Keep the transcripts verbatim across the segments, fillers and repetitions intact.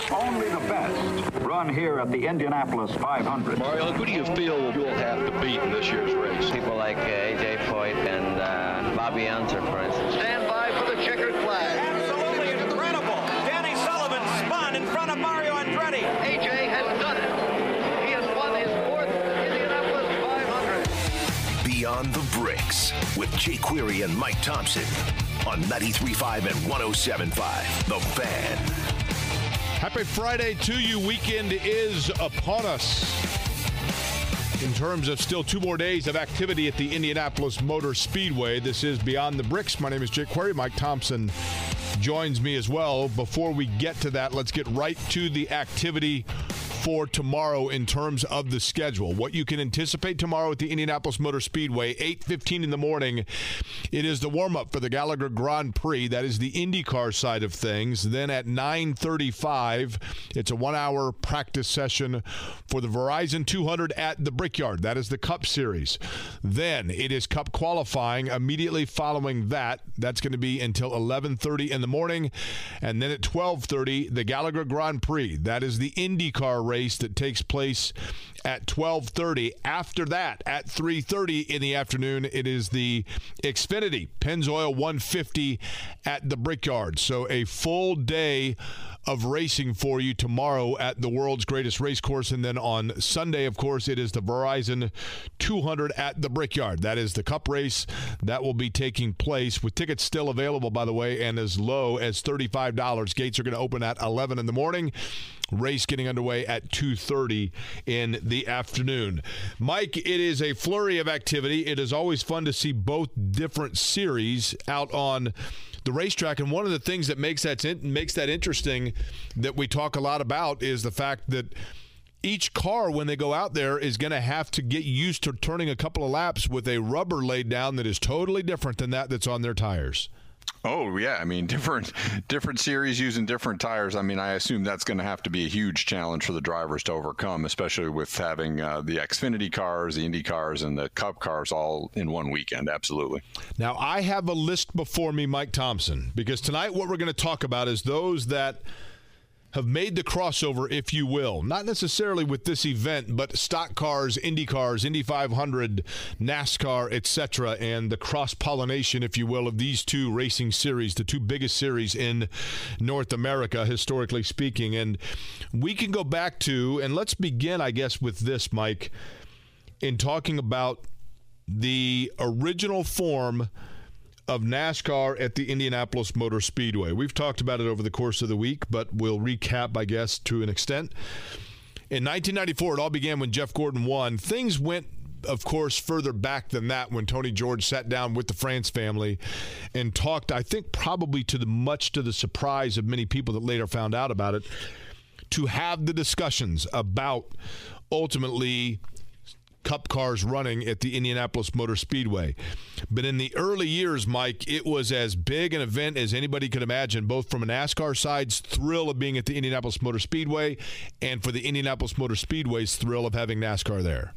Only the best run here at the Indianapolis five hundred. Mario, who do you feel you'll have to beat in this year's race? People like uh, A J Foyt and uh, Bobby Unser, for instance. Stand by for the checkered flag. Absolutely incredible. Danny Sullivan spun in front of Mario Andretti. A J has done it. He has won his fourth Indianapolis five hundred. Beyond the Bricks with Jay Query and Mike Thompson on ninety-three point five and one oh seven point five. The Fan. Happy Friday to you. Weekend is upon us. In terms of still two more days of activity at the Indianapolis Motor Speedway, this is Beyond the Bricks. My name is Jake Query. Mike Thompson joins me as well. Before we get to that, let's get right to the activity for tomorrow in terms of the schedule. What you can anticipate tomorrow at the Indianapolis Motor Speedway, eight fifteen in the morning. It is the warm-up for the Gallagher Grand Prix. That is the IndyCar side of things. Then at nine thirty-five, it's a one-hour practice session for the Verizon two hundred at the Brickyard. That is the Cup Series. Then it is Cup qualifying immediately following that. That's going to be until eleven thirty in the morning. And then at twelve thirty, the Gallagher Grand Prix. That is the IndyCar race that takes place at twelve thirty. After that, at three thirty in the afternoon, it is the Xfinity Pennzoil one fifty at the Brickyard. So a full day of racing for you tomorrow at the world's greatest race course. And then on Sunday, of course, it is the Verizon two hundred at the Brickyard. That is the Cup race that will be taking place with tickets still available, by the way, and as low as thirty-five dollars. Gates are going to open at eleven in the morning. Race getting underway at two thirty in the afternoon. Mike, it is a flurry of activity. It is always fun to see both different series out on the racetrack, and one of the things that makes that makes that interesting that we talk a lot about is the fact that each car, when they go out there, is going to have to get used to turning a couple of laps with a rubber laid down that is totally different than that that's on their tires. Oh, yeah. I mean, different different series using different tires. I mean, I assume that's going to have to be a huge challenge for the drivers to overcome, especially with having uh, the Xfinity cars, the Indy cars, and the Cup cars all in one weekend. Absolutely. Now, I have a list before me, Mike Thompson, because tonight what we're going to talk about is those that have made the crossover, if you will, not necessarily with this event, but stock cars, Indy cars, Indy five hundred, NASCAR, et cetera, and the cross-pollination, if you will, of these two racing series, the two biggest series in North America, historically speaking. And we can go back to, and let's begin, I guess, with this, Mike, in talking about the original form of NASCAR at the Indianapolis Motor Speedway. We've talked about it over the course of the week, but we'll recap, I guess, to an extent. In nineteen ninety-four, it all began when Jeff Gordon won. Things went, of course, further back than that when Tony George sat down with the France family and talked, I think probably to the much to the surprise of many people that later found out about it, to have the discussions about ultimately Cup cars running at the Indianapolis Motor Speedway. But in the early years, Mike, it was as big an event as anybody could imagine, both from a NASCAR side's thrill of being at the Indianapolis Motor Speedway and for the Indianapolis Motor Speedway's thrill of having NASCAR there.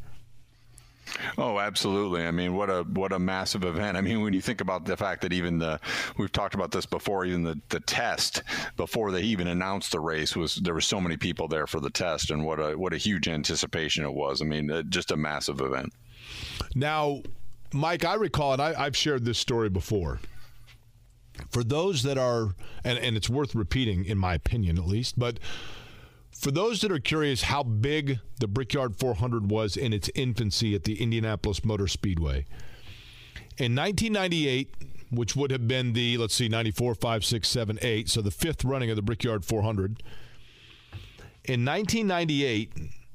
Oh, absolutely. I mean, what a what a massive event. I mean, when you think about the fact that even the, we've talked about this before, even the, the test before they even announced the race was, there were so many people there for the test, and what a what a huge anticipation it was. I mean, just a massive event. Now, Mike, I recall, and I, I've shared this story before. For those that are, and, and it's worth repeating in my opinion at least, but for those that are curious how big the Brickyard four hundred was in its infancy at the Indianapolis Motor Speedway, in nineteen ninety-eight, which would have been the, let's see, ninety-four, five, six, seven, eight, so the fifth running of the Brickyard four hundred. In nineteen ninety-eight,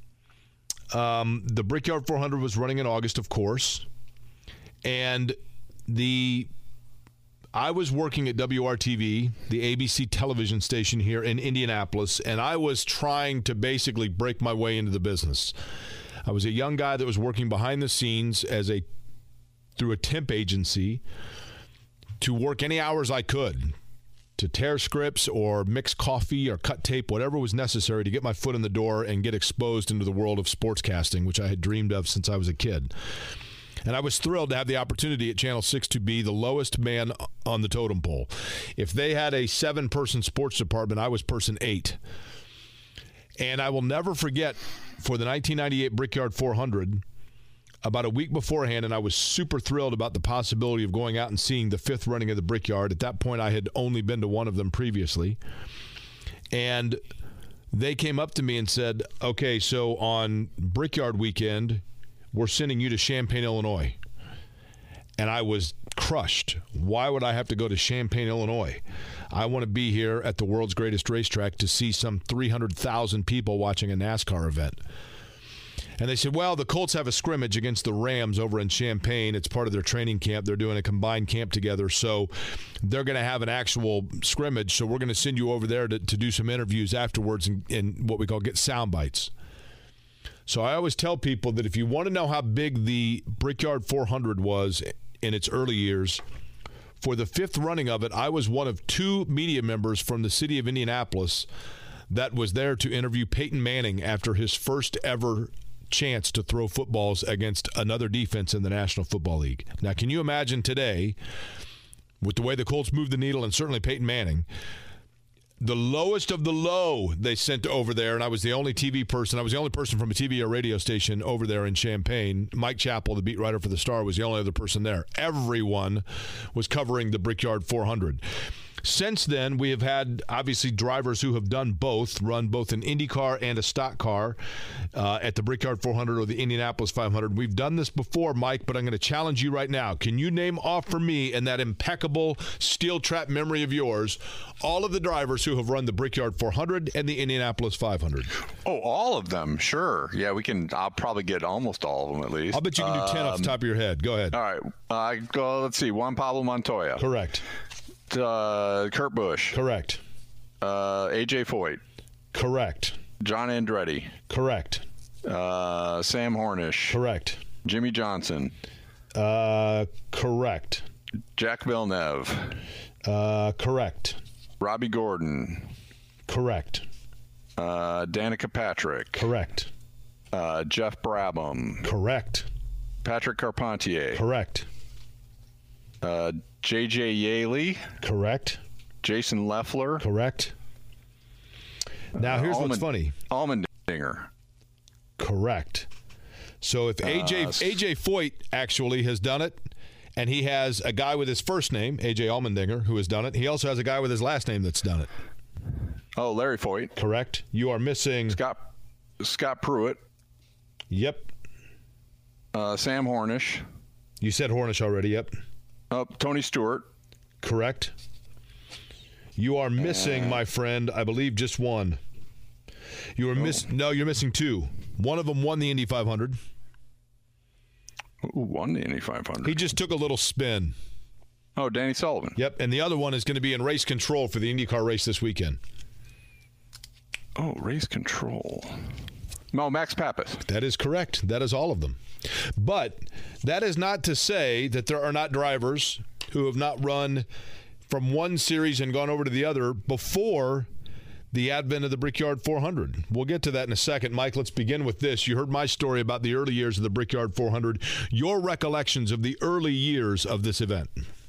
um, the Brickyard four hundred was running in August, of course, and the I was working at W R T V, the A B C television station here in Indianapolis, and I was trying to basically break my way into the business. I was a young guy that was working behind the scenes as a through a temp agency to work any hours I could to tear scripts or mix coffee or cut tape, whatever was necessary to get my foot in the door and get exposed into the world of sportscasting, which I had dreamed of since I was a kid. And I was thrilled to have the opportunity at Channel six to be the lowest man on the totem pole. If they had a seven-person sports department, I was person eight. And I will never forget, for the nineteen ninety-eight Brickyard four hundred, about a week beforehand, and I was super thrilled about the possibility of going out and seeing the fifth running of the Brickyard. At that point, I had only been to one of them previously. And they came up to me and said, okay, so on Brickyard weekend, we're sending you to Champaign, Illinois. And I was crushed. Why would I have to go to Champaign, Illinois? I want to be here at the world's greatest racetrack to see some three hundred thousand people watching a NASCAR event. And they said, well, the Colts have a scrimmage against the Rams over in Champaign. It's part of their training camp. They're doing a combined camp together. So they're going to have an actual scrimmage. So we're going to send you over there to, to do some interviews afterwards and, and what we call get sound bites. So I always tell people that if you want to know how big the Brickyard four hundred was in its early years, for the fifth running of it, I was one of two media members from the city of Indianapolis that was there to interview Peyton Manning after his first ever chance to throw footballs against another defense in the National Football League. Now, can you imagine today, with the way the Colts moved the needle, and certainly Peyton Manning, the lowest of the low they sent over there, and I was the only T V person. I was the only person from a T V or radio station over there in Champaign. Mike Chappell, the beat writer for the Star, was the only other person there. Everyone was covering the Brickyard four hundred. Since then, we have had, obviously, drivers who have done both, run both an Indy car and a stock car uh, at the Brickyard four hundred or the Indianapolis five hundred. We've done this before, Mike, but I'm going to challenge you right now. Can you name off for me, in that impeccable steel trap memory of yours, all of the drivers who have run the Brickyard four hundred and the Indianapolis five hundred? Oh, all of them, sure. Yeah, we can. I'll probably get almost all of them at least. I'll bet you can do um, ten off the top of your head. Go ahead. All right. Uh, go. Let's see. Juan Pablo Montoya. Correct. Uh, Kurt Busch. Correct. Uh, A J Foyt. Correct. John Andretti. Correct. Uh, Sam Hornish. Correct. Jimmy Johnson. Uh, correct. Jack Villeneuve. Uh, correct. Robbie Gordon. Correct. Uh, Danica Patrick. Correct. Uh, Jeff Brabham. Correct. Patrick Carpentier. Correct. Uh, J J Yaley. Correct. Jason Leffler. Correct. Now, here's uh, Allman, what's funny. Allmendinger. Correct. So if A J uh, A J Foyt actually has done it, and he has a guy with his first name, A J Allmendinger, who has done it, he also has a guy with his last name that's done it. Oh, Larry Foyt. Correct. You are missing Scott Scott Pruitt. Yep. Uh, Sam Hornish. You said Hornish already. Yep. Uh, Tony Stewart. Correct. You are missing, uh, my friend, I believe just one. You are miss. No, you're missing two. One of them won the Indy five hundred. Who won the Indy five hundred? He just took a little spin. Oh, Danny Sullivan. Yep, and the other one is going to be in race control for the IndyCar race this weekend. Oh, race control. No, Max Pappas. That is correct. That is all of them. But that is not to say that there are not drivers who have not run from one series and gone over to the other before the advent of the Brickyard four hundred. We'll get to that in a second. Mike, let's begin with this. You heard my story about the early years of the Brickyard four hundred. Your recollections of the early years of this event.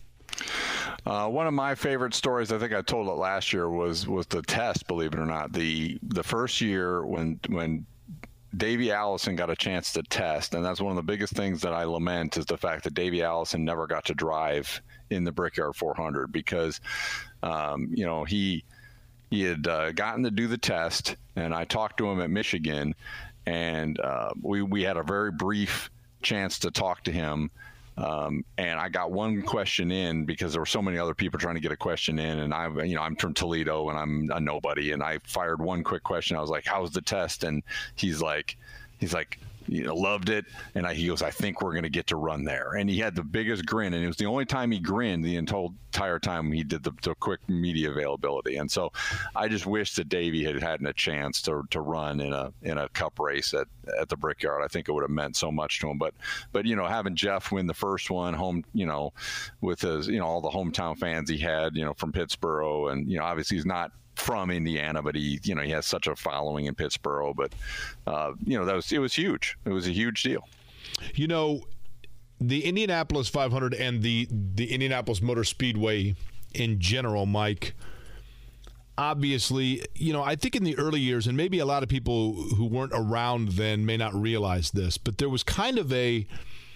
Uh, one of my favorite stories, I think I told it last year, was was the test, believe it or not. The the first year when when Davey Allison got a chance to test, and that's one of the biggest things that I lament is the fact that Davey Allison never got to drive in the Brickyard four hundred because, um, you know, he he had uh, gotten to do the test, and I talked to him at Michigan, and uh, we we had a very brief chance to talk to him. Um, and I got one question in because there were so many other people trying to get a question in, and I, you know, I'm from Toledo and I'm a nobody, and I fired one quick question. I was like, "How's the test?" And he's like, he's like, you know, loved it. And I, he goes, "I think we're going to get to run there." And he had the biggest grin, and it was the only time he grinned the entire time he did the, the quick media availability. And so I just wish that Davey had had a chance to to run in a in a Cup race at, at the Brickyard. I think it would have meant so much to him. But but you know, having Jeff win the first one home, you know, with his, you know, all the hometown fans he had, you know, from Pittsburgh, and you know, obviously he's not from Indiana, but he, you know, he has such a following in Pittsburgh. But uh, you know, that was it was huge. It was a huge deal. You know, the Indianapolis five hundred and the the Indianapolis Motor Speedway in general, Mike, obviously, you know, I think in the early years, and maybe a lot of people who weren't around then may not realize this, but there was kind of a,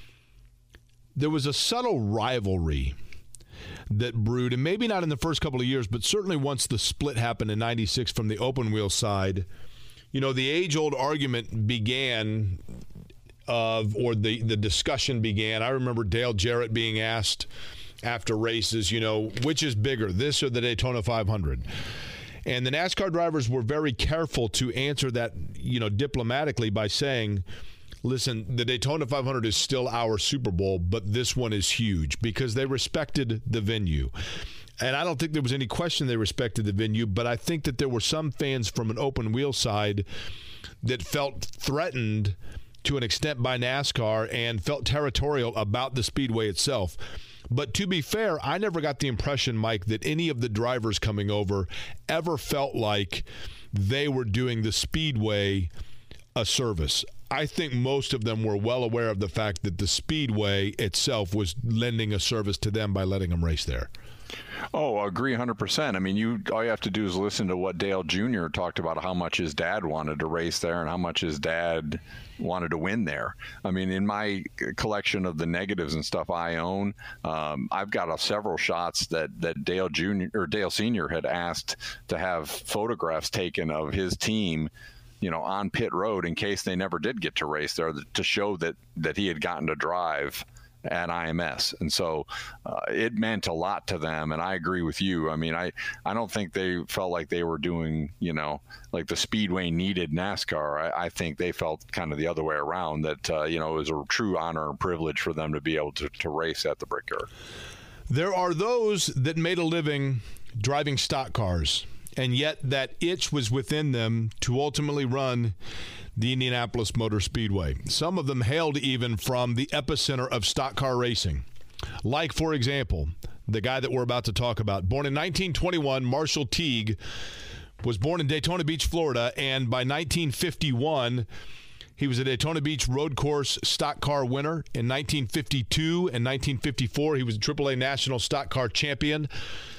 there was a subtle rivalry that brewed, and maybe not in the first couple of years, but certainly once the split happened in ninety-six from the open wheel side, you know, the age-old argument began of, or the, the discussion began. I remember Dale Jarrett being asked after races, you know, which is bigger, this or the Daytona five hundred? And the NASCAR drivers were very careful to answer that, you know, diplomatically by saying, listen, the Daytona five hundred is still our Super Bowl, but this one is huge, because they respected the venue. And I don't think there was any question they respected the venue, but I think that there were some fans from an open wheel side that felt threatened to an extent by NASCAR and felt territorial about the speedway itself. But to be fair, I never got the impression, Mike, that any of the drivers coming over ever felt like they were doing the speedway a service. I think most of them were well aware of the fact that the speedway itself was lending a service to them by letting them race there. Oh, I agree one hundred percent. I mean, you all you have to do is listen to what Dale Junior talked about, how much his dad wanted to race there and how much his dad wanted to win there. I mean, in my collection of the negatives and stuff I own, um, I've got a, several shots that, that Dale Junior or Dale Senior had asked to have photographs taken of his team, you know, on pit road in case they never did get to race there, to show that, that he had gotten to drive at I M S. And so uh, it meant a lot to them. And I agree with you. I mean, I, I don't think they felt like they were doing, you know, like the speedway needed NASCAR. I, I think they felt kind of the other way around, that, uh, you know, it was a true honor and privilege for them to be able to, to race at the Brickyard. There are those that made a living driving stock cars, and yet that itch was within them to ultimately run the Indianapolis Motor Speedway. Some of them hailed even from the epicenter of stock car racing. Like, for example, the guy that we're about to talk about. Born in nineteen twenty-one, Marshall Teague was born in Daytona Beach, Florida, and by nineteen fifty-one, he was a Daytona Beach road course stock car winner. In nineteen fifty-two and nineteen fifty-four, he was a triple A National Stock Car Champion.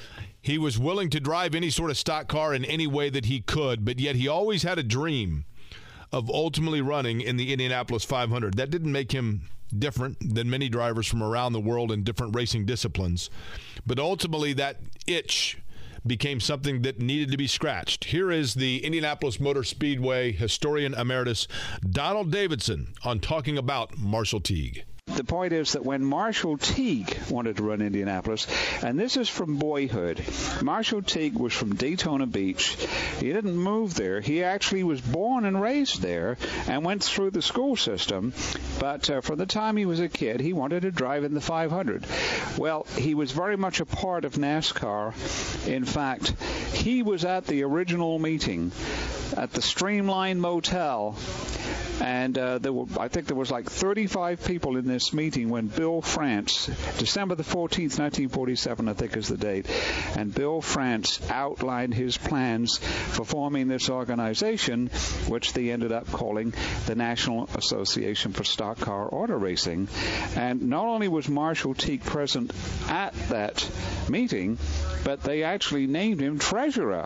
He was willing to drive any sort of stock car in any way that he could, but yet he always had a dream of ultimately running in the Indianapolis five hundred. That didn't make him different than many drivers from around the world in different racing disciplines. But ultimately, that itch became something that needed to be scratched. Here is the Indianapolis Motor Speedway historian emeritus, Donald Davidson, on talking about Marshall Teague. The point is that when Marshall Teague wanted to run Indianapolis, and this is from boyhood, Marshall Teague was from Daytona Beach. He didn't move there. He actually was born and raised there and went through the school system. But uh, from the time he was a kid, he wanted to drive in the five hundred. Well, he was very much a part of NASCAR. In fact, he was at the original meeting at the Streamline Motel. And uh, there were, I think there was like thirty-five people in this meeting when Bill France, December the fourteenth, nineteen forty-seven, I think is the date, and Bill France outlined his plans for forming this organization, which they ended up calling the National Association for Stock Car Auto Racing. And not only was Marshall Teague present at that meeting, but they actually named him treasurer.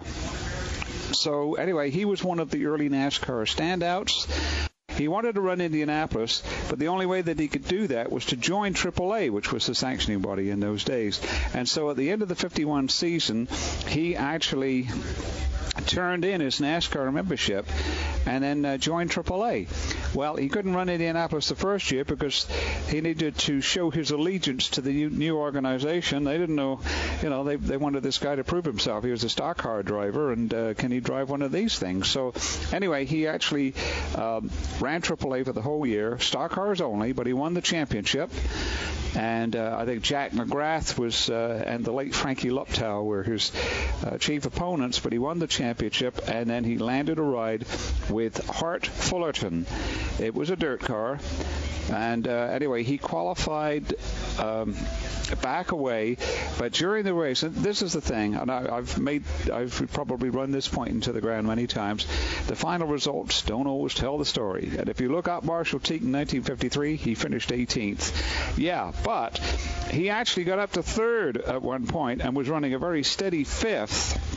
So anyway, he was one of the early NASCAR standouts. He wanted to run Indianapolis, but the only way that he could do that was to join triple A, which was the sanctioning body in those days. And so at the end of the fifty-one season, he actually turned in his NASCAR membership and then uh, joined triple A. Well, he couldn't run Indianapolis the first year because he needed to show his allegiance to the new, new organization. They didn't know, you know, they, they wanted this guy to prove himself. He was a stock car driver, and uh, can he drive one of these things? So anyway, he actually um, ran triple A for the whole year, stock cars only, but he won the championship. And uh, I think Jack McGrath was uh, and the late Frankie Luptow were his uh, chief opponents, but he won the championship, and then he landed a ride with Hart Fullerton. It was a dirt car, and uh, anyway, he qualified um, back away, but during the race, and this is the thing, and I, I've made, I've probably run this point into the ground many times, the final results don't always tell the story. And if you look up Marshall Teague in nineteen fifty-three, he finished eighteenth. Yeah, but he actually got up to third at one point and was running a very steady fifth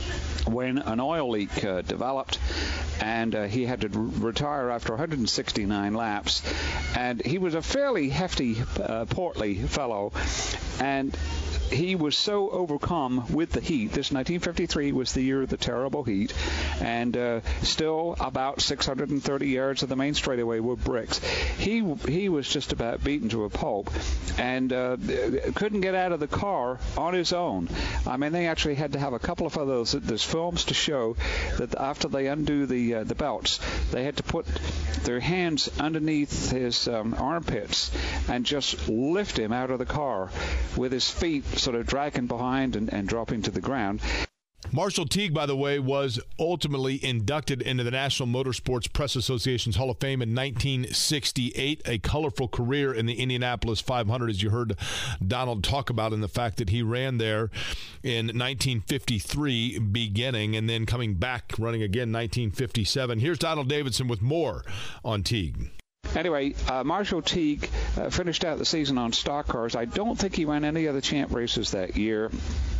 when an oil leak uh, developed, and uh, he had to r- retire after one hundred sixty-nine laps. And he was a fairly hefty, uh, portly fellow, and he was so overcome with the heat. This nineteen fifty-three was the year of the terrible heat, and uh, still about six hundred thirty yards of the main straightaway were bricks. He he was just about beaten to a pulp, and uh, couldn't get out of the car on his own. I mean, they actually had to have a couple of others. There's films to show that after they undo the uh, the belts, they had to put their hands underneath his um, armpits and just lift him out of the car with his feet sort of dragging behind and, and dropping to the ground. Marshall Teague, by the way, was ultimately inducted into the National Motorsports Press Association's Hall of Fame in nineteen sixty-eight. A colorful career in the Indianapolis five hundred, as you heard Donald talk about, in the fact that he ran there in nineteen fifty-three beginning and then coming back running again nineteen fifty-seven. Here's Donald Davidson with more on Teague. Anyway, uh, Marshall Teague uh, finished out the season on stock cars. I don't think he ran any other champ races that year.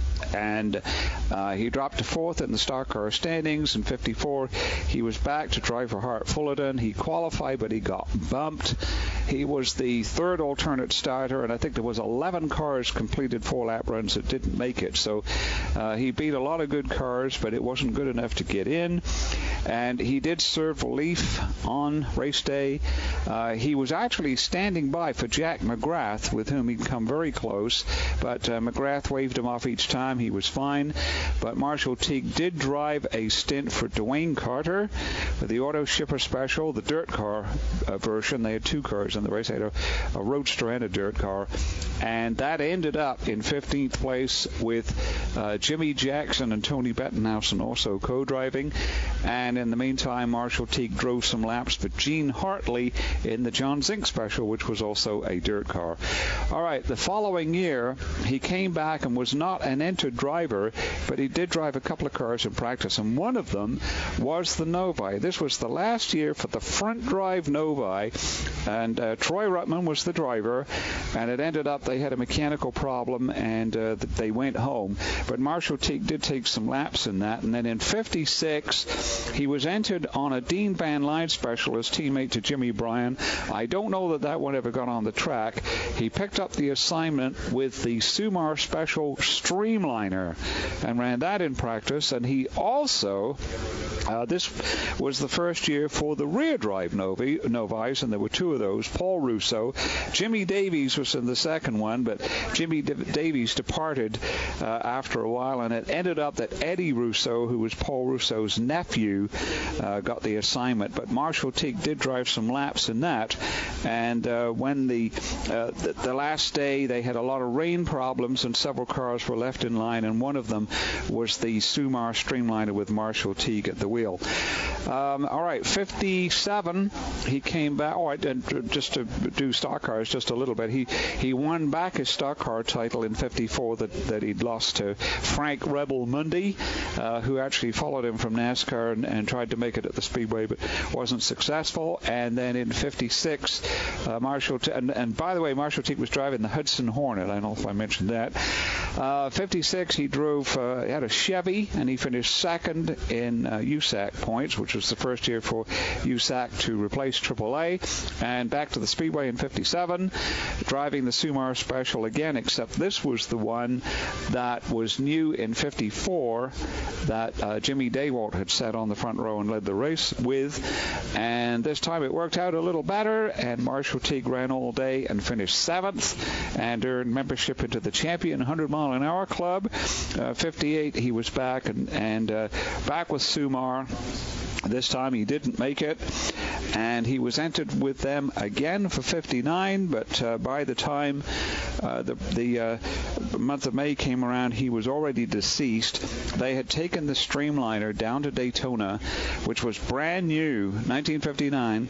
And uh, he dropped to fourth in the stock car standings in fifty-four. He was back to drive for Hart Fullerton. He qualified, but he got bumped. He was the third alternate starter, and I think there was eleven cars completed four-lap runs that didn't make it. So uh, he beat a lot of good cars, but it wasn't good enough to get in. And he did serve relief on race day. Uh, he was actually standing by for Jack McGrath, with whom he'd come very close, but uh, McGrath waved him off each time. He was fine, but Marshall Teague did drive a stint for Dwayne Carter for the Auto Shipper Special, the dirt car uh, version. They had two cars in the race. They had a, a roadster and a dirt car, and that ended up in fifteenth place with uh, Jimmy Jackson and Tony Bettenhausen also co-driving. And in the meantime, Marshall Teague drove some laps for Gene Hartley in the John Zink Special, which was also a dirt car. All right, the following year, he came back and was not an entered driver, but he did drive a couple of cars in practice, and one of them was the Novi. This was the last year for the front drive Novi, and uh, Troy Ruttman was the driver, and it ended up they had a mechanical problem, and uh, they went home. But Marshall Teague did take some laps in that, and then in fifty-six, he was entered on a Dean Van Lyon Special as teammate to Jimmy Bryan. I don't know that that one ever got on the track. He picked up the assignment with the Sumar Special Streamliner and ran that in practice, and he also uh, this was the first year for the rear drive Novi, Novi's, and there were two of those. Paul Russo, Jimmy Davies was in the second one, but Jimmy D- Davies departed uh, after a while, and it ended up that Eddie Russo, who was Paul Russo's nephew, uh, got the assignment. But Marshall Teague did drive some laps in that, and uh, when the, uh, the the last day they had a lot of rain problems and several cars were left in line, and one of them was the Sumar Streamliner with Marshall Teague at the wheel. Um, all right, fifty-seven, he came back. Oh, and just to do stock cars just a little bit, he he won back his stock car title in fifty-four that, that he'd lost to Frank Rebel Mundy, uh, who actually followed him from NASCAR and, and tried to make it at the Speedway, but wasn't successful. And then in fifty-six, uh, Marshall, T- and, and by the way, Marshall Teague was driving the Hudson Hornet. I don't know if I mentioned that. Uh, fifty-six, he drove, uh, he had a Chevy, and he finished second in uh, U S A C points, which was the first year for U S A C to replace triple A. And back to the Speedway in fifty-seven, driving the Sumar Special again, except this was the one that was new in fifty-four that uh, Jimmy Daywalt had sat on the front row and led the race with. And this time it worked out a little better, and Marshall Teague ran all day and finished seventh and earned membership into the Champion one hundred mile an hour Club. Uh, fifty-eight, he was back and, and uh, back with Sumar. This time he didn't make it, and he was entered with them again for fifty-nine, but uh, by the time uh, the, the uh, month of May came around, he was already deceased. They had taken the Streamliner down to Daytona, which was brand new, nineteen fifty-nine,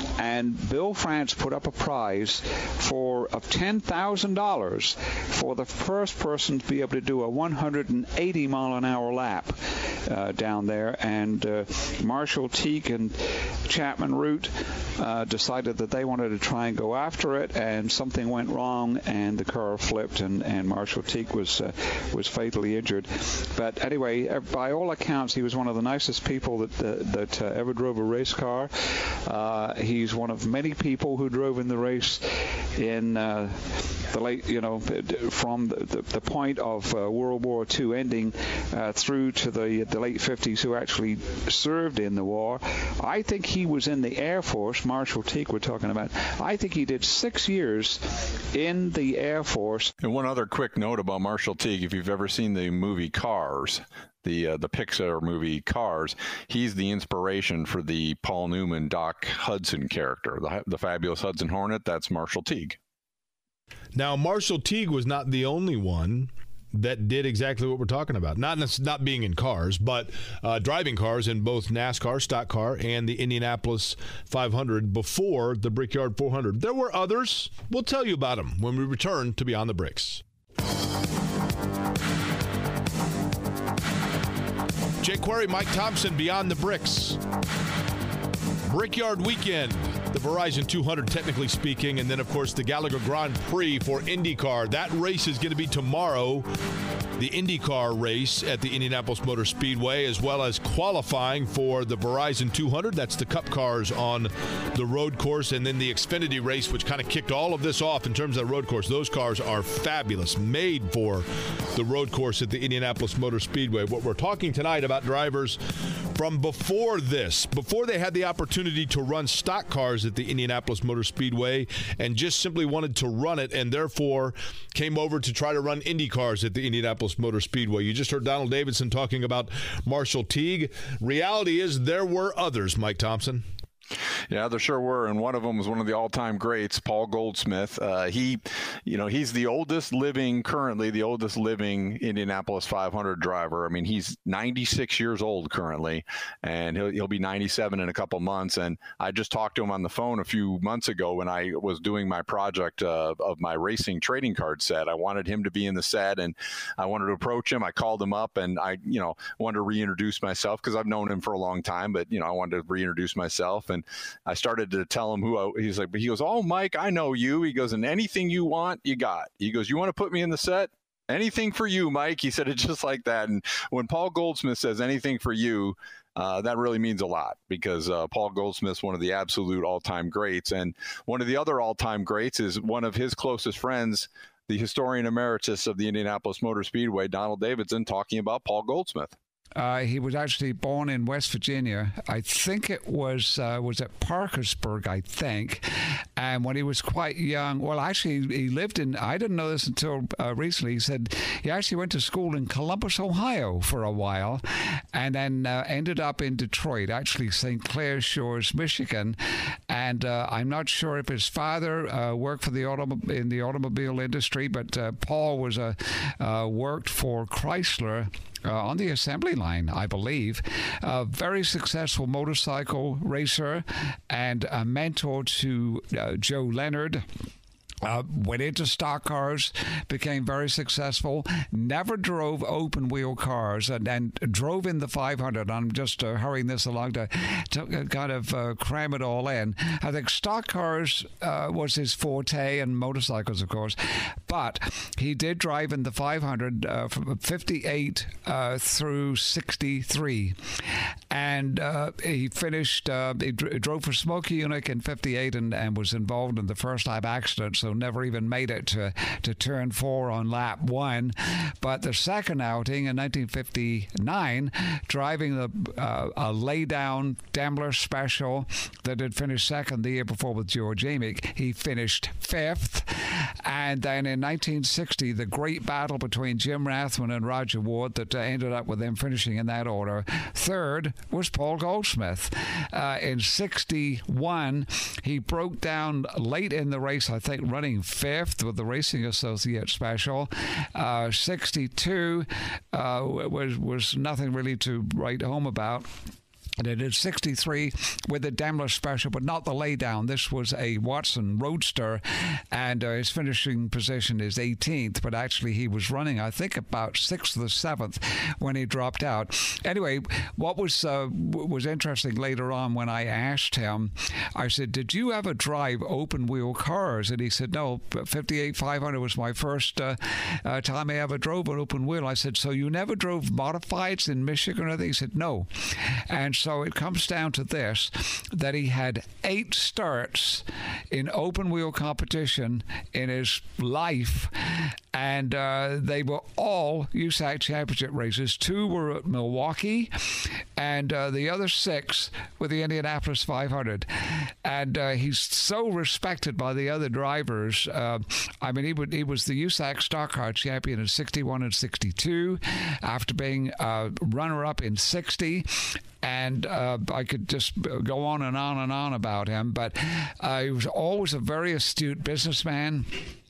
and Bill France put up a prize for of ten thousand dollars for the first person to be able to do a one hundred eighty mile an hour lap uh, down there, and uh, Marshall Teague and Chapman Root uh, decided that they wanted to try and go after it, and something went wrong, and the car flipped, and, and Marshall Teague was uh, was fatally injured. But anyway, by all accounts, he was one of the nicest people that uh, that uh, ever drove a race car. Uh, he's one of many people who drove in the race in uh, the late, you know, from the, the, the point of uh, World War Two ending uh, through to the, the late fifties, who actually served in the war. I think he was in the Air Force. Marshall Teague we're talking about. I think he did six years in the Air Force. And one other quick note about Marshall Teague, if you've ever seen the movie Cars, the uh, the Pixar movie Cars, he's the inspiration for the Paul Newman, Doc Hudson character, the, the fabulous Hudson Hornet. That's Marshall Teague. Now, Marshall Teague was not the only one that did exactly what we're talking about. Not not being in cars, but uh, driving cars in both NASCAR, stock car, and the Indianapolis five hundred before the Brickyard four hundred. There were others. We'll tell you about them when we return to Beyond the Bricks. Jake Query, Mike Thompson, Beyond the Bricks. Brickyard Weekend, the Verizon two hundred, technically speaking, and then, of course, the Gallagher Grand Prix for IndyCar. That race is going to be tomorrow, the IndyCar race at the Indianapolis Motor Speedway, as well as qualifying for the Verizon two hundred. That's the Cup cars on the road course, and then the Xfinity race, which kind of kicked all of this off in terms of the road course. Those cars are fabulous, made for the road course at the Indianapolis Motor Speedway. What we're talking tonight about drivers from before this, before they had the opportunity to run stock cars at the Indianapolis Motor Speedway and just simply wanted to run it, and therefore came over to try to run Indy cars at the Indianapolis Motor Speedway. You just heard Donald Davidson talking about Marshall Teague. Reality is there were others, Mike Thompson. Yeah, there sure were, and one of them was one of the all-time greats, Paul Goldsmith. Uh, he, you know, he's the oldest living, currently the oldest living Indianapolis five hundred driver. I mean, he's ninety-six years old currently, and he'll he'll be ninety-seven in a couple months. And I just talked to him on the phone a few months ago when I was doing my project uh, of my racing trading card set. I wanted him to be in the set, and I wanted to approach him. I called him up, and I, you know, wanted to reintroduce myself because I've known him for a long time, but you know, I wanted to reintroduce myself. And I started to tell him who I, he's like, but he goes, oh, Mike, I know you. He goes, and anything you want, you got. He goes, you want to put me in the set? Anything for you, Mike. He said it just like that. And when Paul Goldsmith says anything for you, uh, that really means a lot, because uh, Paul Goldsmith's one of the absolute all-time greats. And one of the other all-time greats is one of his closest friends, the historian emeritus of the Indianapolis Motor Speedway, Donald Davidson, talking about Paul Goldsmith. Uh, he was actually born in West Virginia. I think it was uh, was at Parkersburg, I think. And when he was quite young, well, actually, he lived in, I didn't know this until uh, recently. He said he actually went to school in Columbus, Ohio for a while, and then uh, ended up in Detroit, actually Saint Clair Shores, Michigan. And uh, I'm not sure if his father uh, worked for the automo- in the automobile industry, but uh, Paul was a uh, worked for Chrysler Uh, on the assembly line, I believe. A very successful motorcycle racer and a mentor to uh, Joe Leonard. Uh, went into stock cars, became very successul, never drove open-wheel cars, and, and drove in the five hundred. I'm just uh, hurrying this along to, to kind of uh, cram it all in. I think stock cars uh, was his forte, and motorcycles, of course, but he did drive in the five hundred uh, from fifty-eight uh, through sixty-three, and uh, he finished, uh, he dr- drove for Smokey Yunick in fifty-eight and, and was involved in the first lap accident, so never even made it to, to turn four on lap one. But the second outing in nineteen fifty-nine, driving the uh, a lay-down Daimler Special that had finished second the year before with George Amick, he finished fifth. And then in nineteen sixty, the great battle between Jim Rathman and Roger Ward that uh, ended up with them finishing in that order. Third was Paul Goldsmith. Uh, in sixty-one, he broke down late in the race, I think, running fifth with the Racing Associate Special. Uh, sixty-two uh, was was nothing really to write home about. And it is sixty-three with the Daimler Special, but not the laydown. This was a Watson Roadster, and uh, his finishing position is eighteenth, but actually he was running, I think, about sixth or seventh when he dropped out. Anyway, what was uh, was interesting later on when I asked him, I said, did you ever drive open-wheel cars? And he said, no, fifty-eight five hundred was my first uh, uh, time I ever drove an open wheel. I said, so you never drove modifieds in Michigan or anything? He said, no. And so it comes down to this, that he had eight starts in open wheel competition in his life, and uh, they were all U S A C championship races. Two were at Milwaukee, and uh, the other six were the Indianapolis five hundred. And uh, he's so respected by the other drivers. Uh, I mean, he, would, he was the U S A C stock car champion in sixty-one and sixty-two, after being uh, runner-up in sixty. And uh, I could just go on and on and on about him, but uh, he was always a very astute businessman,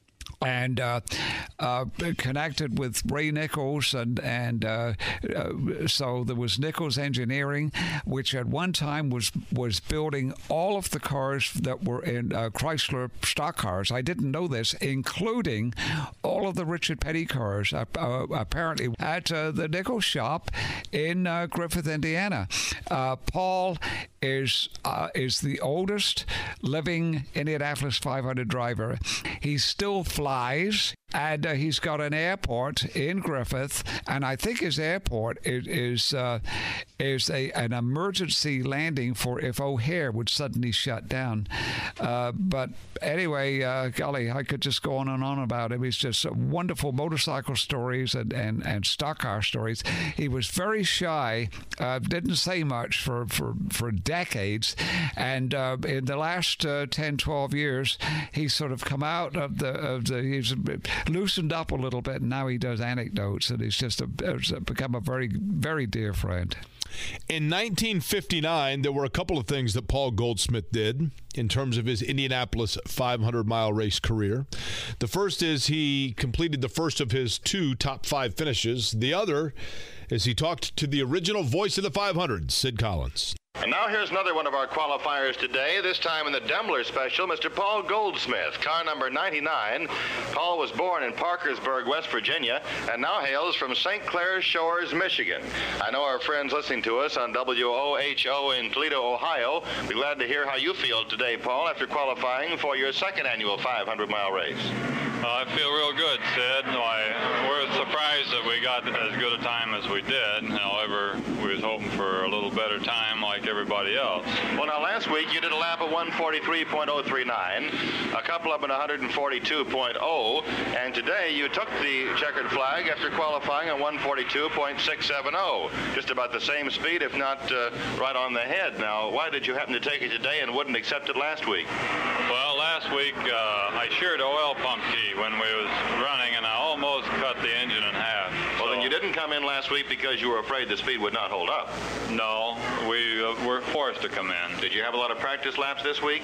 and uh, uh, connected with Ray Nichols, and and uh, uh, so there was Nichols Engineering, which at one time was was building all of the cars that were in uh, Chrysler stock cars. I didn't know this, including all of the Richard Petty cars, uh, uh, apparently at uh, the Nichols shop in uh, Griffith, Indiana. Uh, Paul is uh, is the oldest living Indianapolis five hundred driver. He still flies, and uh, he's got an airport in Griffith, and I think his airport is is, uh, is a an emergency landing for if O'Hare would suddenly shut down. Uh, but anyway, uh, golly, I could just go on and on about him. He's just wonderful motorcycle stories and, and, and stock car stories. He was very shy, uh, didn't say much for, for, for decades, and uh, in the last uh, ten, twelve years, he's sort of come out of the, of the he's loosened up a little bit, and now he does anecdotes, and he's just a, become a very, very dear friend. In nineteen fifty-nine, there were a couple of things that Paul Goldsmith did in terms of his Indianapolis five hundred mile race career. The first is he completed the first of his two top five finishes. The other is he talked to the original voice of the five hundred, Sid Collins. And now here's another one of our qualifiers today, this time in the Daimler Special, Mister Paul Goldsmith, car number ninety-nine. Paul was born in Parkersburg, West Virginia, and now hails from Saint Clair Shores, Michigan. I know our friends listening to us on W O H O in Toledo, Ohio. Be glad to hear how you feel today, Paul, after qualifying for your second annual five hundred mile race. Uh, I feel real good, Sid. I, we're surprised that we got as good a time as we did. However, we was hoping for a little better time like everybody else. Well, now, last week you did a lap of one forty-three point oh three nine, a couple of them at one forty-two point oh, and today you took the checkered flag after qualifying at one forty-two point six seven oh. Just about the same speed, if not uh, right on the head. Now, why did you happen to take it today and wouldn't accept it last week? Well, last week uh, I sheared the oil pump key when we was running, and I almost cut the engine in half. Well, so, then you didn't come in last week because you were afraid the speed would not hold up. No, we uh, were forced to come in. Did you have a lot of practice laps this week?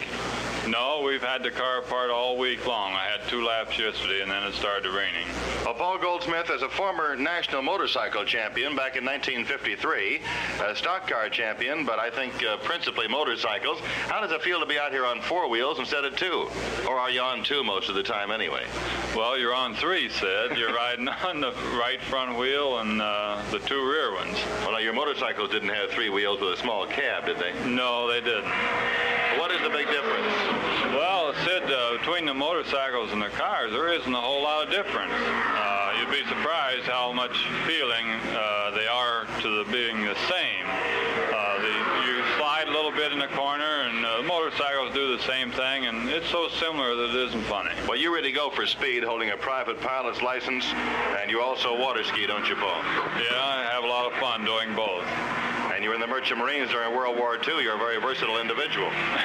No, we've had the car apart all week long. I had two laps yesterday, and then it started raining. Well, Paul Goldsmith, as a former national motorcycle champion back in nineteen fifty-three, a stock car champion, but I think uh, principally motorcycles, how does it feel to be out here on four wheels instead of two? Or are you on two most of the time anyway? Well, you're on three, Sid. You're riding on the right front wheel and uh, the two rear ones. Well, now, your motorcycles didn't have three wheels with a small cab, did they? No, they didn't. What is the big difference? Well, Sid, uh, between the motorcycles and the cars, there isn't a whole lot of difference. Uh, you'd be surprised how much feeling uh, they are to the being the same. Uh, the, you slide a little bit in the corner, and uh, motorcycles do the same thing, and it's so similar that it isn't funny. Well, you really go for speed, holding a private pilot's license, and you also water ski, don't you, Paul? Yeah, I have a lot of fun doing both. And you were in the Merchant Marines during World War Two. You're a very versatile individual.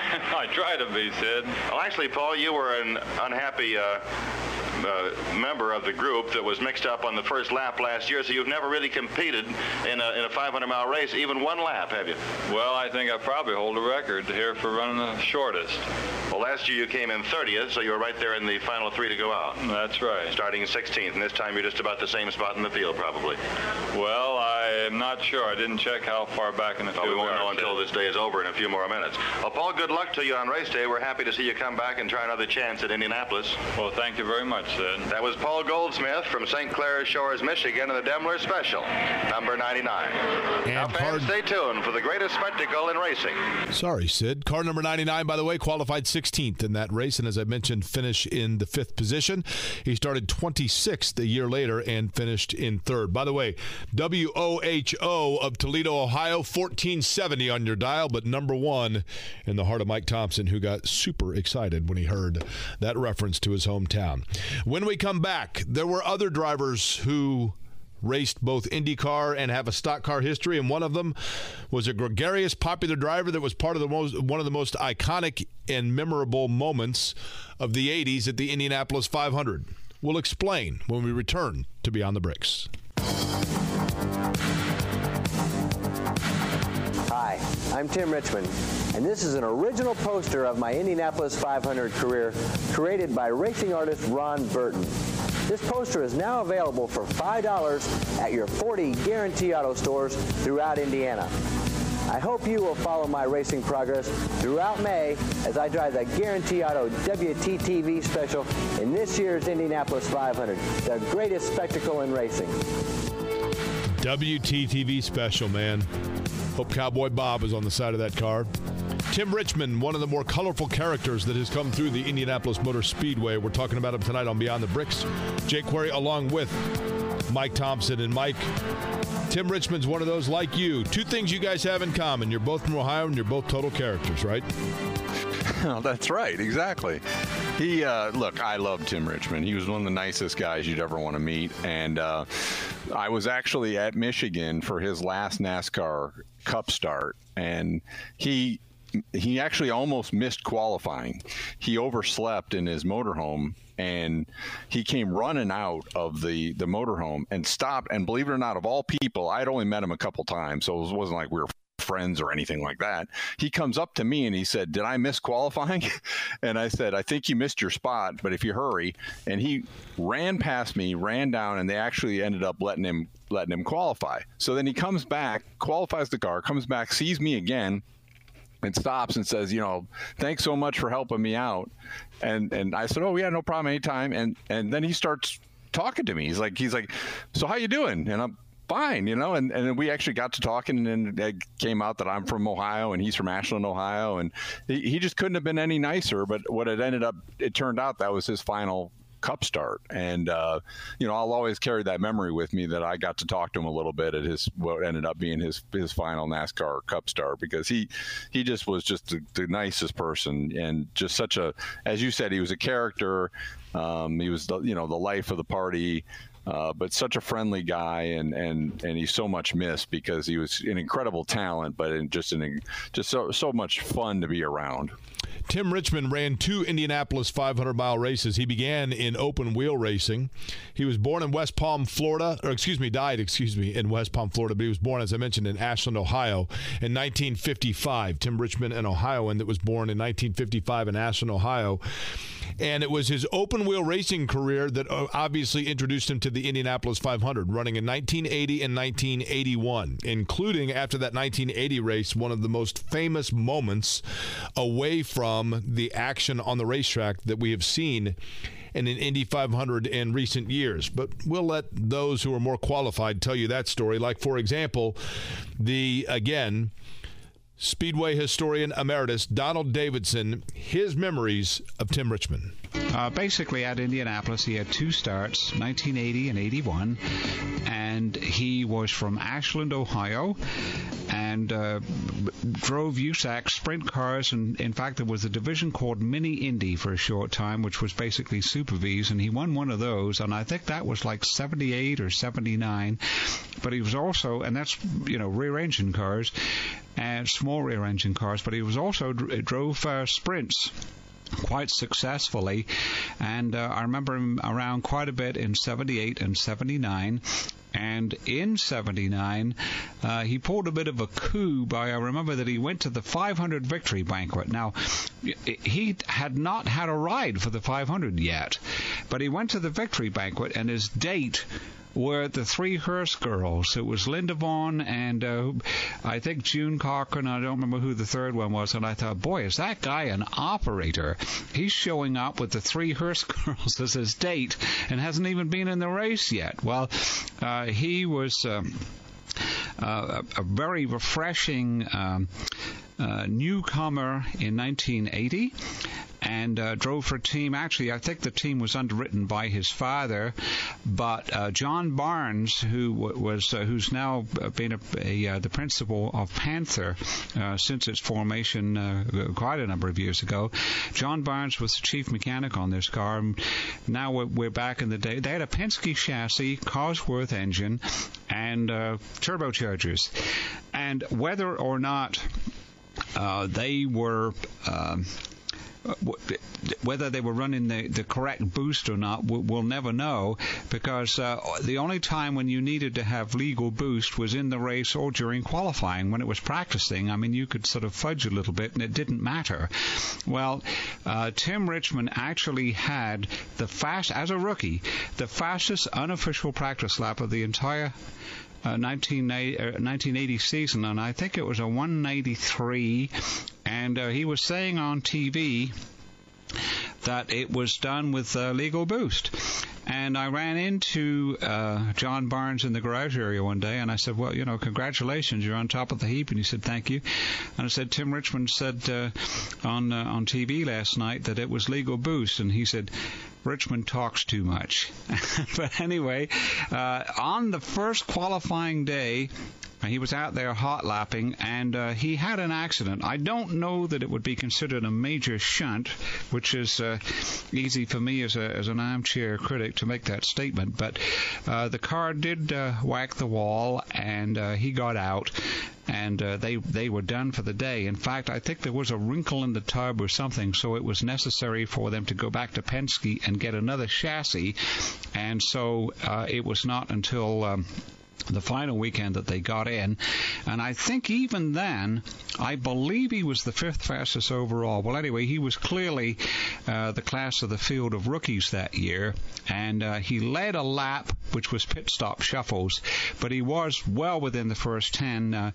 I try to be, Sid. Well, actually, Paul, you were an unhappy uh, uh, member of the group that was mixed up on the first lap last year, so you've never really competed in a, in a five hundred mile race, even one lap, have you? Well, I think I probably hold a record here for running the shortest. Well, last year you came in thirtieth, so you were right there in the final three to go out. That's right. Starting in sixteenth, and this time you're just about the same spot in the field, probably. Well, I am not sure. I didn't check how far back in the well, field we won't we know are. until this day is over in a few more minutes. Well, Paul, good luck to you on race day. We're happy to see you come back and try another chance at Indianapolis. Well, thank you very much, Sid. That was Paul Goldsmith from Saint Clair Shores, Michigan, in the Demmler Special, number ninety-nine. And now, fans, card... stay tuned for the greatest spectacle in racing. Sorry, Sid. Car number ninety-nine, by the way, qualified sixteenth in that race, and as I mentioned, finished in the fifth position. He started twenty-sixth a year later and finished in third. By the way, W O H O of Toledo, Ohio, fourteen seventy on your dial, but number one in the heart of Mike Thompson, who got super excited when he heard that reference to his hometown. When we come back, there were other drivers who raced both IndyCar and have a stock car history, and one of them was a gregarious, popular driver that was part of the most one of the most iconic and memorable moments of the eighties at the Indianapolis five hundred. We'll explain when we return to Beyond the Bricks. Hi, I'm Tim Richmond, and this is an original poster of my Indianapolis five hundred career created by racing artist Ron Burton. This poster is now available for five dollars at your forty Guarantee Auto stores throughout Indiana. I hope you will follow my racing progress throughout May as I drive the Guarantee Auto W T T V special in this year's Indianapolis five hundred, the greatest spectacle in racing. W T T V special, man. Hope Cowboy Bob is on the side of that car. Tim Richmond, one of the more colorful characters that has come through the Indianapolis Motor Speedway. We're talking about him tonight on Beyond the Bricks. Jake Query along with Mike Thompson. And Mike, Tim Richmond's one of those like you. Two things you guys have in common. You're both from Ohio and you're both total characters, right? Oh, that's right. Exactly. He, uh, look, I love Tim Richmond. He was one of the nicest guys you'd ever want to meet. And uh, I was actually at Michigan for his last NASCAR Cup start. And he... He actually almost missed qualifying. He overslept in his motorhome, and he came running out of the, the motorhome and stopped. And believe it or not, of all people, I'd only met him a couple times, so it wasn't like we were friends or anything like that. He comes up to me and he said, "Did I miss qualifying?" And I said, "I think you missed your spot, but if you hurry." And he ran past me, ran down, and they actually ended up letting him letting him qualify. So then he comes back, qualifies the car, comes back, sees me again, and stops and says, you know, "Thanks so much for helping me out." And and I said, "Oh yeah, no problem, anytime." And and then he starts talking to me. He's like, he's like, "So how you doing?" And I'm fine, you know. And and then we actually got to talking, and then it came out that I'm from Ohio and he's from Ashland, Ohio, and he, he just couldn't have been any nicer. But what it ended up, it turned out that was his final Cup start, and uh, you know, I'll always carry that memory with me that I got to talk to him a little bit at his what ended up being his his final NASCAR Cup start, because he he just was just the, the nicest person, and just such a, as you said, he was a character. Um, he was the, you know, the life of the party. Uh, but such a friendly guy, and, and, and he's so much missed because he was an incredible talent, but in just an just so so much fun to be around. Tim Richmond ran two Indianapolis five hundred mile races. He began in open wheel racing. He was born in West Palm, Florida, or excuse me, died, excuse me, in West Palm, Florida, but he was born, as I mentioned, in Ashland, Ohio in nineteen fifty-five. Tim Richmond, an Ohioan that was born in nineteen fifty-five in Ashland, Ohio. And it was his open wheel racing career that obviously introduced him to the Indianapolis five hundred, running in nineteen eighty and nineteen eighty-one, including after that nineteen eighty race, one of the most famous moments away from the action on the racetrack that we have seen in an Indy five hundred in recent years. But we'll let those who are more qualified tell you that story. Like, for example, the, again, Speedway historian emeritus Donald Davidson, his memories of Tim Richmond. Uh, basically, at Indianapolis, he had two starts, nineteen eighty and eighty-one, and he was from Ashland, Ohio, and uh, drove U S A C sprint cars, and in fact, there was a division called Mini Indy for a short time, which was basically Super Vs, and he won one of those, and I think that was like seventy-eight or seventy-nine, but he was also, and that's, you know, rear-engine cars, and small rear-engine cars, but he was also drove uh, sprints quite successfully, and uh, I remember him around quite a bit in seventy-eight and seventy-nine. And in seventy-nine, uh, he pulled a bit of a coup by, I remember that he went to the five hundred victory banquet. Now, he had not had a ride for the five hundred yet, but he went to the victory banquet, and his date were the three Hearst girls. It was Linda Vaughn and uh, I think June Cochran. I don't remember who the third one was. And I thought, boy, is that guy an operator? He's showing up with the three Hearst girls as his date and hasn't even been in the race yet. Well, uh, he was um, uh, a, a very refreshing um, uh, newcomer in nineteen eighty. And uh, drove for a team. Actually, I think the team was underwritten by his father, but uh, John Barnes, who was uh, who's now been a, a, uh, the principal of Panther uh, since its formation uh, quite a number of years ago. John Barnes was the chief mechanic on this car. And now we're, we're back in the day. They had a Penske chassis, Cosworth engine, and uh, turbochargers. And whether or not uh, they were Uh, whether they were running the, the correct boost or not, we'll never know, because uh, the only time when you needed to have legal boost was in the race or during qualifying. When it was practicing, I mean, you could sort of fudge a little bit and it didn't matter. Well, uh, Tim Richmond actually had the fast, as a rookie, the fastest unofficial practice lap of the entire Uh, nineteen eighty season, and I think it was a one ninety-three, and uh, he was saying on T V that it was done with uh, legal boost. And I ran into uh, John Barnes in the garage area one day, and I said, well, you know, congratulations, you're on top of the heap. And he said, thank you. And I said, Tim Richmond said uh, on uh, on T V last night that it was legal boost. And he said, Richmond talks too much. But anyway, uh, on the first qualifying day, he was out there hot lapping, and uh, he had an accident. I don't know that it would be considered a major shunt, which is uh, easy for me as, a, as an armchair critic to make that statement. But uh, the car did uh, whack the wall, and uh, he got out. And uh, they they were done for the day. In fact, I think there was a wrinkle in the tub or something, so it was necessary for them to go back to Penske and get another chassis. And so uh, it was not until Um, the final weekend that they got in. And I think even then, I believe he was the fifth fastest overall. Well, anyway, he was clearly uh, the class of the field of rookies that year. And uh, he led a lap, which was pit stop shuffles, but he was well within the first ten uh,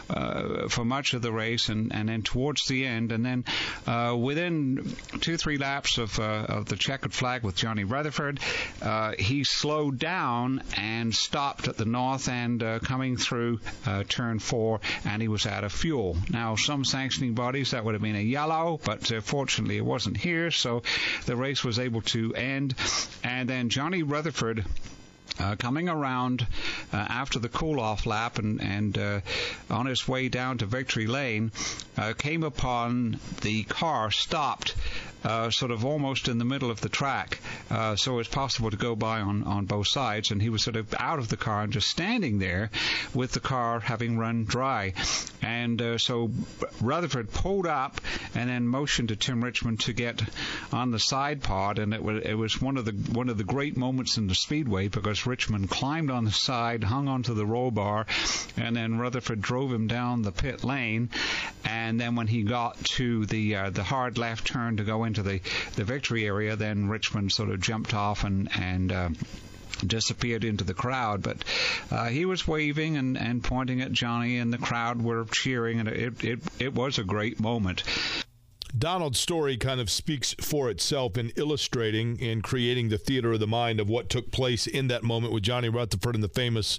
uh, for much of the race, and, and then towards the end. And then uh, within two, three laps of, uh, of the checkered flag with Johnny Rutherford, uh, he slowed down and stopped at the north end uh, coming through uh, turn four, and he was out of fuel. Now, some sanctioning bodies, that would have been a yellow, but uh, fortunately it wasn't here, so the race was able to end. And then Johnny Rutherford, Uh, coming around uh, after the cool-off lap and, and uh, on his way down to victory lane, uh, came upon the car stopped uh, sort of almost in the middle of the track, uh, so it's possible to go by on, on both sides, and he was sort of out of the car and just standing there with the car having run dry. And uh, so Rutherford pulled up and then motioned to Tim Richmond to get on the side pod, and it was, it was one of the one of the great moments in the Speedway, because Richmond climbed on the side, hung onto the roll bar, and then Rutherford drove him down the pit lane. And then when he got to the uh, the hard left turn to go into the, the victory area, then Richmond sort of jumped off and and uh, disappeared into the crowd. But uh, he was waving and, and pointing at Johnny, and the crowd were cheering, and it it, it was a great moment. Donald's story kind of speaks for itself in illustrating and creating the theater of the mind of what took place in that moment with Johnny Rutherford and the famous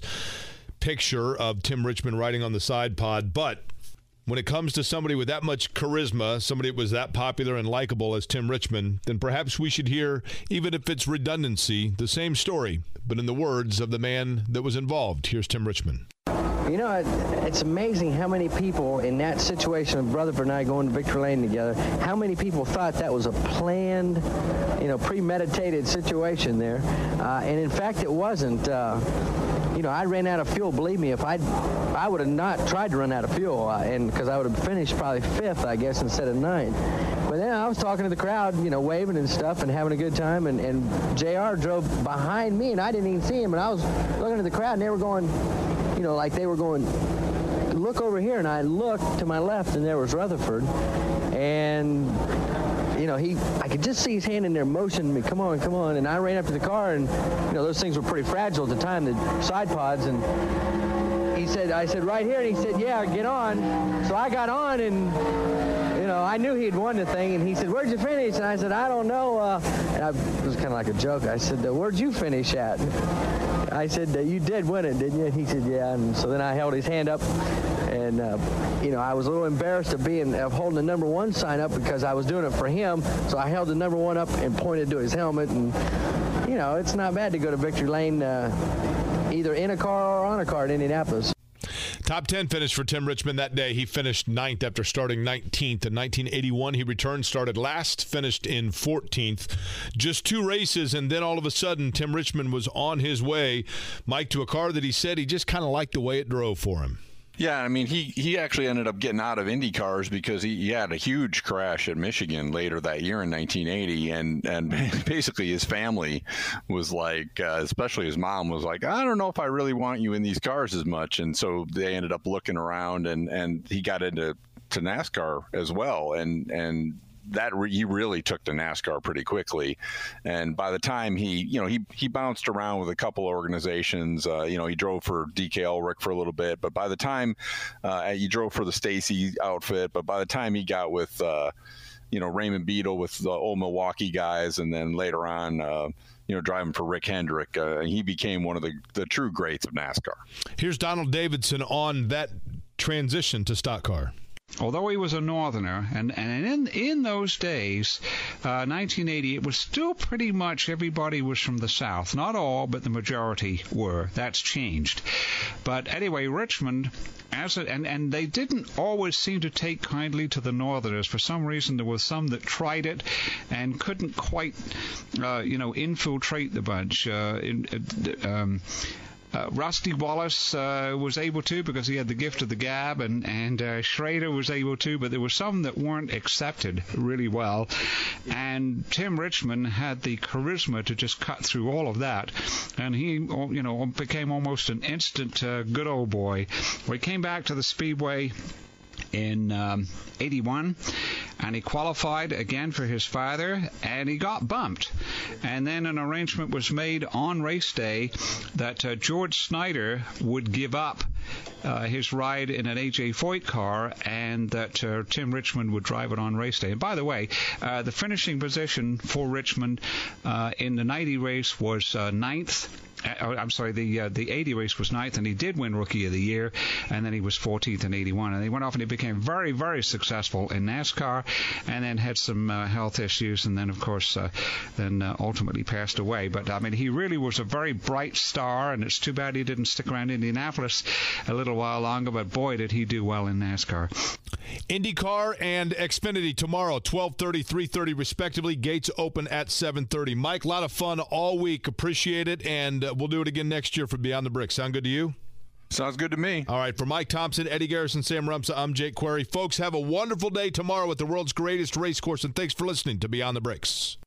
picture of Tim Richmond riding on the side pod. But when it comes to somebody with that much charisma, somebody that was that popular and likable as Tim Richmond, then perhaps we should hear, even if it's redundancy, the same story, but in the words of the man that was involved. Here's Tim Richmond. You know, it, it's amazing how many people in that situation of Rutherford and I going to victory lane together, how many people thought that was a planned, you know, premeditated situation there. Uh, and in fact, it wasn't. Uh, you know, I ran out of fuel. Believe me, if I'd, I would have not tried to run out of fuel, uh, and because I would have finished probably fifth, I guess, instead of ninth. But then I was talking to the crowd, you know, waving and stuff and having a good time, and, and J R drove behind me, and I didn't even see him, and I was looking at the crowd, and they were going, you know, like they were going, look over here, and I looked to my left, and there was Rutherford, and you know, he, I could just see his hand in there motioning me, come on, come on. And I ran up to the car, and, you know, those things were pretty fragile at the time, the side pods. And he said, I said, right here. And he said, yeah, get on. So I got on, and, you know, I knew he'd won the thing. And he said, where'd you finish? And I said, I don't know. Uh, and I, it was kind of like a joke. I said, where'd you finish at? I said, you did win it, didn't you? And he said, yeah. And so then I held his hand up. And, uh, you know, I was a little embarrassed of being of holding the number one sign up because I was doing it for him. So I held the number one up and pointed to his helmet. And, you know, it's not bad to go to victory lane uh, either in a car or on a car in Indianapolis. Top ten finish for Tim Richmond that day. He finished ninth after starting nineteenth. In nineteen eighty-one, he returned, started last, finished in fourteenth. Just two races, and then all of a sudden, Tim Richmond was on his way, Mike, to a car that he said he just kind of liked the way it drove for him. Yeah, I mean, he, he actually ended up getting out of Indy cars because he, he had a huge crash at Michigan later that year in nineteen eighty, and, and basically his family was like, uh, especially his mom was like, I don't know if I really want you in these cars as much, and so they ended up looking around, and, and he got into to NASCAR as well, and and. That re- he really took to NASCAR pretty quickly, and by the time he, you know, he he bounced around with a couple organizations. Uh, you know, he drove for D K Ulrich for a little bit, but by the time uh, he drove for the Stacy outfit, but by the time he got with, uh, you know, Raymond Beadle with the old Milwaukee guys, and then later on, uh, you know, driving for Rick Hendrick, uh, he became one of the the true greats of NASCAR. Here's Donald Davidson on that transition to stock car. Although he was a northerner, and, and in in those days, uh, nineteen eighty, it was still pretty much everybody was from the South. Not all, but the majority were. That's changed. But anyway, Richmond, as a, and, and they didn't always seem to take kindly to the northerners. For some reason, there was some that tried it and couldn't quite, uh, you know, infiltrate the bunch. Uh, in, uh, um, Uh, Rusty Wallace uh, was able to because he had the gift of the gab, and, and uh, Schrader was able to, but there were some that weren't accepted really well. And Tim Richmond had the charisma to just cut through all of that, and he, you know, became almost an instant uh, good old boy. We came back to the Speedway in um, eighty-one, and he qualified again for his father, and he got bumped. And then an arrangement was made on race day that uh, George Snyder would give up uh, his ride in an A J Foyt car, and that uh, Tim Richmond would drive it on race day. And by the way, uh, the finishing position for Richmond uh, in the ninety race was uh, ninth. Uh, I'm sorry, the uh, the eighty race was ninth, and he did win Rookie of the Year, and then he was fourteenth in eighty-one. And he went off and he became very, very successful in NASCAR, and then had some uh, health issues, and then, of course, uh, then uh, ultimately passed away. But, I mean, he really was a very bright star, and it's too bad he didn't stick around Indianapolis a little while longer, but boy, did he do well in NASCAR. IndyCar and Xfinity tomorrow, twelve thirty, three thirty respectively. Gates open at seven thirty. Mike, a lot of fun all week. Appreciate it, and uh, we'll do it again next year for Beyond the Bricks. Sound good to you? Sounds good to me. All right, for Mike Thompson, Eddie Garrison, Sam Rumsa, I'm Jake Query. Folks, have a wonderful day tomorrow at the world's greatest race course, and thanks for listening to Beyond the Bricks.